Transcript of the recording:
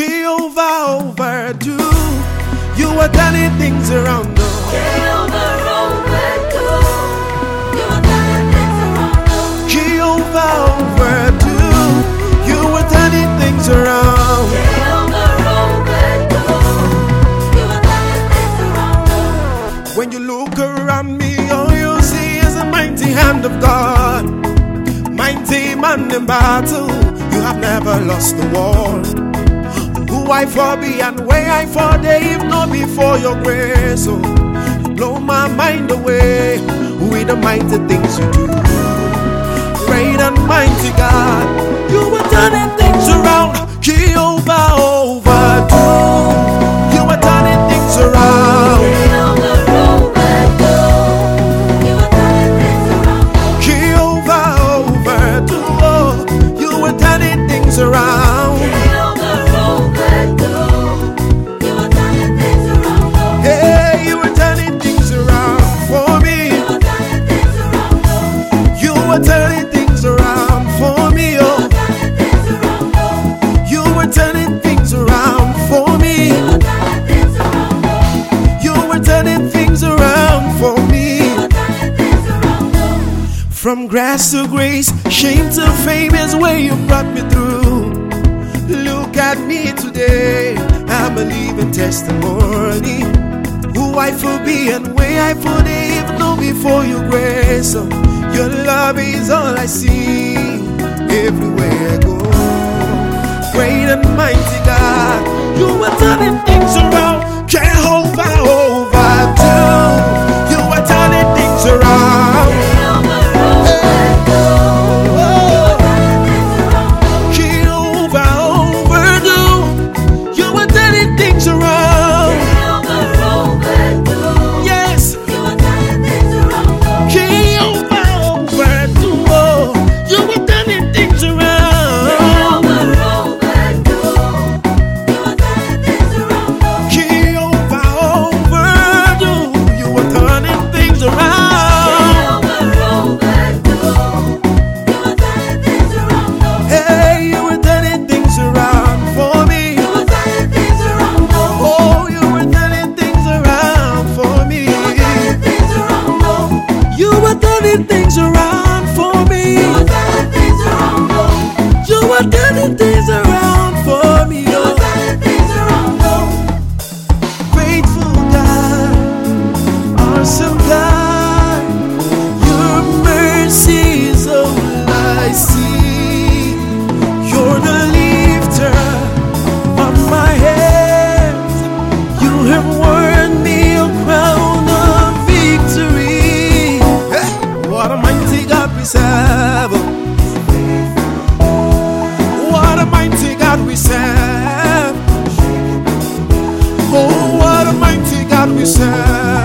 Jehovah overdo. You are turning things around. Jehovah overdo. You are turning things around. Jehovah overdo. You are turning things around. Jehovah overdo. You are turning things around. When you look around me, all you see is a mighty hand of God. Mighty man in battle, you have never lost the war. Who I for be and where I for they if not before your grace. So you blow my mind away with the mighty things you do. Great and mighty God, you are turning things around. Jehovah overdo. You are turning things around. Jehovah overdo. You are turning things around. Jehovah overdo. You are turning things around. Jehovah overdo. You are turning things around. Hey, you are turning things around for me. You are turning things around. You are turning things around for me, oh. You are turning things around for me. You are turning things around for me. From grass to grace, shame to fame is where you brought me through. Look at me today, I'm a living testimony. Who I for be and where I for even know before your grace. So your love is all I see everywhere I go. Great and mighty God, you are turning things around. Jehovah overdo. You are turning things around. Jehovah overdo. You are turning things around. Yes. Jehovah overdo. You are turning things around. Jehovah overdo. You are turning things around. Hey, you are turning things around for me. Oh, you are turning things around for me. You are turning things around for me. You are turning things around for me. Oh, faithful God, awesome God, your mercy is all I see. You're the lifter of my head. You have won me a crown of victory. Hey, what a mighty God we serve. What a mighty God we serve. Oh, what a mighty God we serve.